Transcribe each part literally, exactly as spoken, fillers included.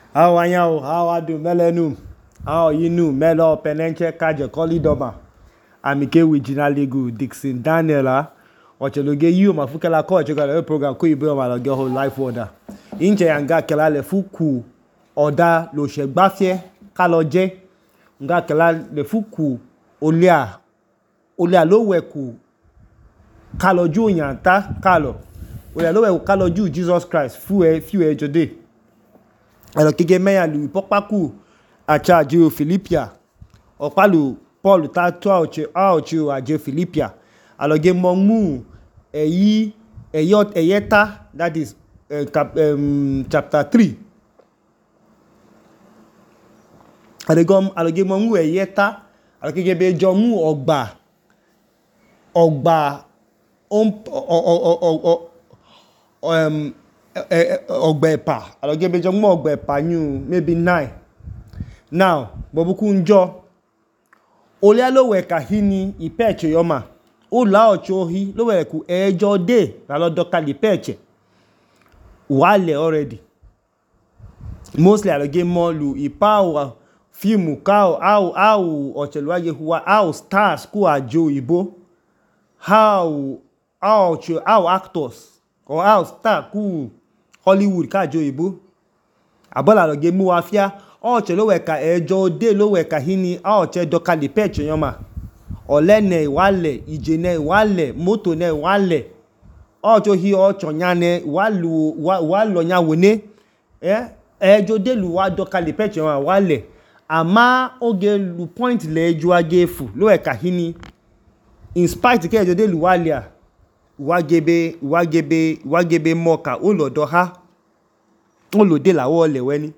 How are you? How are you? Melenu. How you know? Melo Penenche Kaje Kolidoma. Amike Wijina Legu Dixon Daniela. Ocheloge you mafukela ko chekala program ko ibe ma loge whole life order. Inche yanga kela le fuku oda lo segbafie ka lo je. Nga kela le fuku olia olia lo weku ka lo ju yanta ka lo. Olia lo weku ka lo ju Jesus Christ fu e fi e jode. Alors que meya lui popaku a charge Philippia o palu Paul ta to oche a oche a je Philippia alors ge monmu eyi eyot eyeta that is uh, cap, um, chapter three alegom alors ge monmu eyeta alors que be jomu ogba ogba um um ogbepa alors que be jomu ogbepa new maybe nine now bobuku njo ole lo we ka hini ipeche yoma o la ocho hi lo we ku ejo de la lo doka li peche wale already mostly alo game mo lu ipa film ka au au ocheluaje huwa au stars ku ajo ibo how how how actors or how star ku Hollywood ka ajo ibo abola lo game wa fia oche lo we ka ejo de lo we ka hini oche doka li peche yoma olene wale ijene wale moto ne wale ocho hi ocho nyane walu walo nya wone eh ejo de lu wa doka li peche yoma wale ama oge lu point le ejo agefu lo we ka hini in spite ke ejo de lu wale a wagebe wagebe wagebe moka olodo ha olode lawo le weni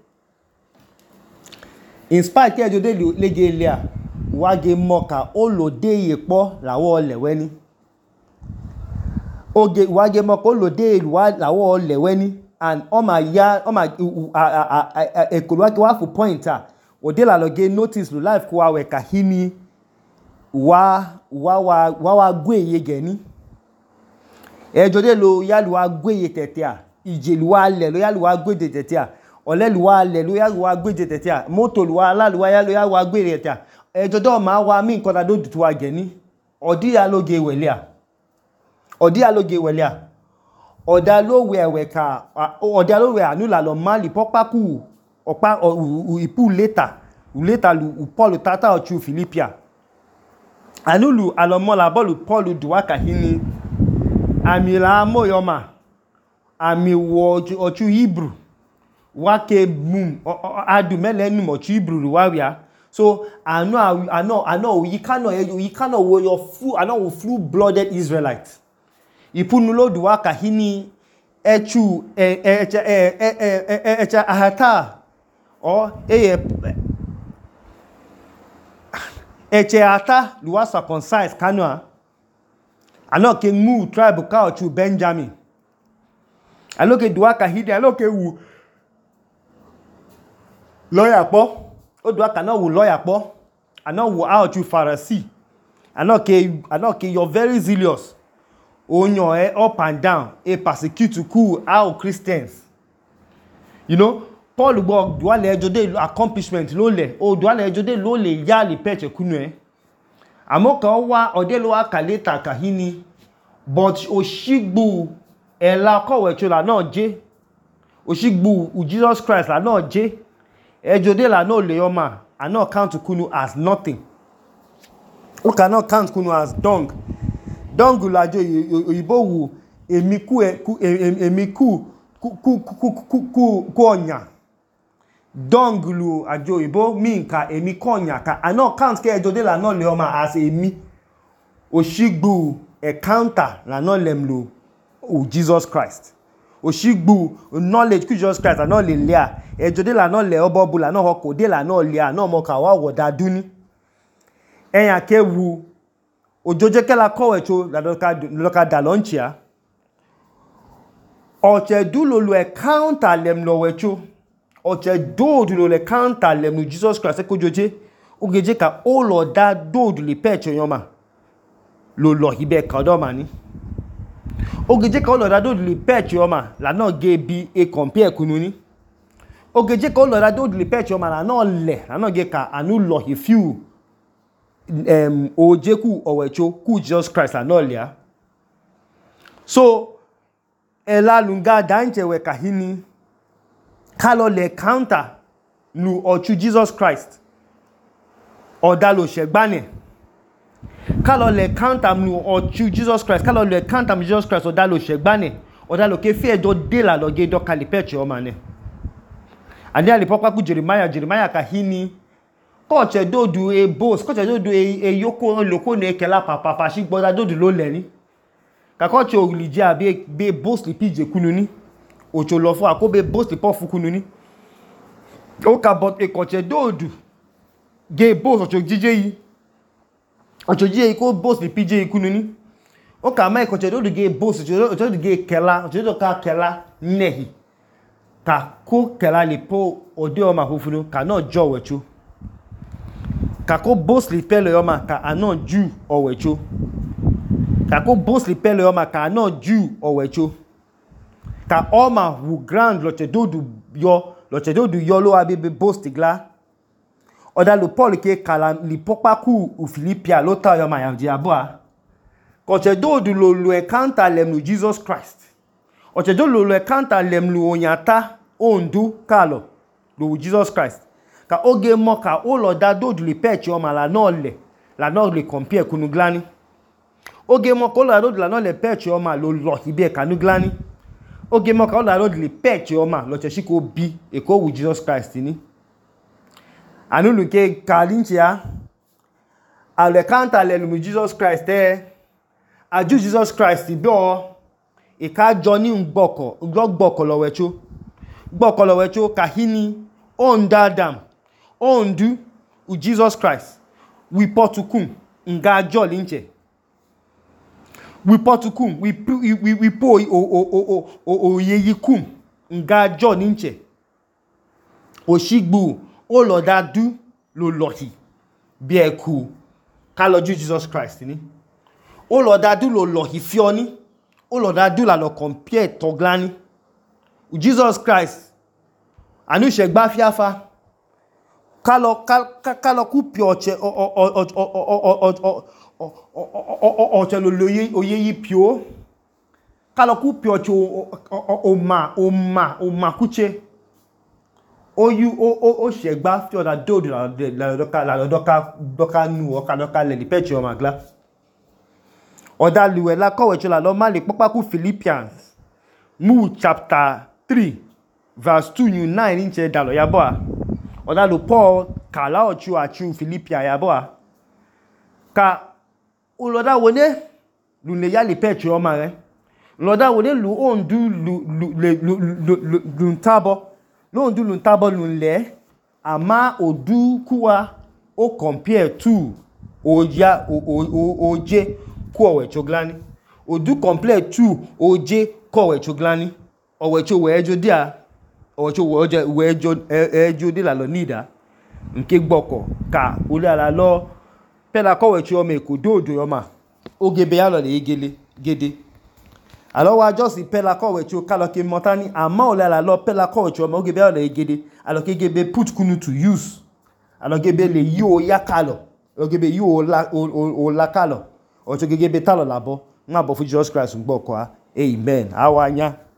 in spite ke jode leje ile a wage moka olode yepo lawo lewe ni oge wage moka olode lawo lewe ni and o ma ya o ma ekolo wake wa fu pointer ode la loge notice lo life ko awe ka hini wa wa wa wa gwe yege ni e jode lo ya lo wa gwe ye tete a ijelu wa le lo ya lo wa gwe tete a oleluwa hallelujah wa gbeje tetia moto luwa alaluwa ya lo ya wa gbere tetia ejodo ma wa mi nkan da do dutu wa geni odi ya loge welia odi ya loge welia oda lo wewe ka oda lo we anu la lo mali popaku opa ipu later later lu Paul tata ochu Philippia anulu alomo la bolu Paul duwa ka hini amila moyoma ami wo ochu Hebrew wake boom adu mele nu mo chi bruru wawia so ano ano ano you cannot you cannot wo your full ano full blooded Israelite ipunu lo duwa ka hini echu echa echa ahata o eye echa ata duwa circumcise kanwa ano ke mu tribe ka ochu Benjamin ano ke duwa ka hidi ano ke wu lawyer po o do aka na wo lawyer po ana wo out you Pharisee ana ke ana ke you're very zealous onyo e up and down e persecute ku our Christians you know Paul go do ale ejode accomplishment lo le o do ale ejode lo le ya le peche kunu e amoka wa ode lo aka later ka hini but oshigbu e la ko we chola na je oshigbu u Jesus Christ la na je ejode la no leoma and not count kunu as nothing. We cannot count kunu as dung. Dung lajo oyibo wu emiku emiku ku ku ku ku ku onya. Dung lu ajo oyibo mean ka emikonya ka and not count ke ejode la no leoma as emi. Oshigbu a counter la no lemlu o Jesus Christ. Oshigbu knowledge ku Jesus Christ na le le a ejode la no le obobu la no hoko de la no le a no mo ka wa woda duni eyan ke wu ojoje ke la ko wecho la doka doka da launchia oche du lo lo counter lem lo wecho oche do du lo le counter lem Jesus Christ ko joje ogeje ka o lo da do du le pecho yoma lo lo hibe ka do mani ogeje ka o lo da do du le pecho yoma la no ge bi e compare kunu ni ogeje ka lo da do le pecho ma na no le na no ge ka anu lo he few um ojeku owecho ku Jesus Christ na no le a so ela lunga danje we ka hini ka lo le counter nu ochu Jesus Christ oda lo segbane ka lo le counter nu ochu Jesus Christ ka lo le counter Jesus Christ oda lo segbane oda lo ke fi ejo de la lo ge do ka le pecho ma ne ani ali pokwa ku Jeremiah Jeremiah ka hini ko che do du e boss ko che do du e, e yoko loko ne kela papa pa shi gboda do du lo le ni ka ko che olije abi be boss li pije kunu ni ocho lo fun akobe boss li po fu kunu ni o ka bot e ko che do du ge boss ocho jije yi ocho jije yi ko boss li pije kunu ni o ka mai ko che do du ge boss ocho do du ge kela ocho do ka kela nehi ka ko kela le po ode o ma fufunu ka no jo wechu ka ko boss li pele o ma ka anon ju o wechu ka ko boss li pele o ma ka anon ju o wechu ka o ma wu grand lo che do du yo lo che do du yo lo abi be boss tigla oda lo Paul ke kala li popa ku u Philippia lo ta yo ma ya di aboa ko che do du lo lo encounter lem nu Jesus Christ o che do lo lo encounter lem lu onyata ondu kalo lo Jesus Christ ka oge mo ka o lo da do du li pechi o ma la no le la no le compare kunu glani oge mo ko lo da do la no le pechi o ma lo lo hibe kanu glani oge mo ka o lo da do li pechi o ma lo che shi ko bi e ko wu Jesus Christ ni anu lu ke kalinchia ale kanta le lu Jesus Christ eh aju Jesus Christ bi o e ka jo ni ngboko ngboko lo wecho gboko lo wecho ka hini on dadam on du u Jesus Christ we potukum nga jo linche we potukum we we we po o o o o o yeyikum nga jo linche oshigbu o lo da du lo lohi bi eku ka lo ju Jesus Christ ni o lo da du lo lohi fioni o lo da du la lo compare toglani u Jesus Christ anu se gba fiafa ka lo ka lo ku pi oche o o o o o o o lo loye oye yi pio ka lo ku pi oche o ma o ma o ma kuche o you o o o se gba fi oda do la la doka la doka doka nu o ka doka le pechi o magla oda luwe la ko wecho la lo ma le popa ku Philippians mu chapter three verse two new nine inche dalo ya boa oda lo Paul kala ochu achu Philippia ya boa ka uloda wone lu le ya le pechi o ma re uloda wone lu ondu lu lu lu lu ntabo lo ondu lu ntabo lu le ama odu kuwa o compare to oja o oje ku owecho glani odu compare to oje ku owecho glani owecho we ejo dia owecho we oje we ejo ejo de la lo nida nke gboko ka uli ala lo pela ko wecho o me ko dodo yo ma ogebe ya lo le egele gede alo wa just pela ko wecho ka lo ke motani ama uli ala lo pela ko wecho o ogebe ya lo le egede alo ke gebe put kunu to use alo gebe le yo ya kalo ogebe yo la o la kalo o to gebe talo labo nga bo fu Jesus Christ gboko a amen awanya